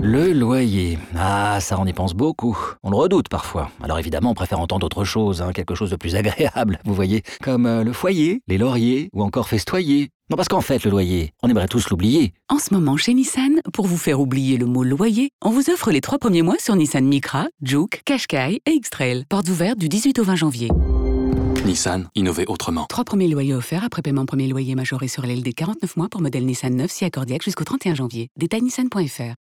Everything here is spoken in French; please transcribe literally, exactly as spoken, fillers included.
Le loyer. Ah, ça on y pense beaucoup. On le redoute parfois. Alors évidemment, on préfère entendre autre chose, hein, quelque chose de plus agréable, vous voyez. Comme euh, le foyer, les lauriers, ou encore festoyer. Non, parce qu'en fait, le loyer, on aimerait tous l'oublier. En ce moment, chez Nissan, pour vous faire oublier le mot loyer, on vous offre les trois premiers mois sur Nissan Micra, Juke, Qashqai et X-Trail. Portes ouvertes du dix-huit au vingt janvier. Nissan, innover autrement. Trois premiers loyers offerts après paiement premier loyer majoré sur L L D quarante-neuf mois pour modèle Nissan neuf si accordiaque jusqu'au trente et un janvier. Détail nissan point f r.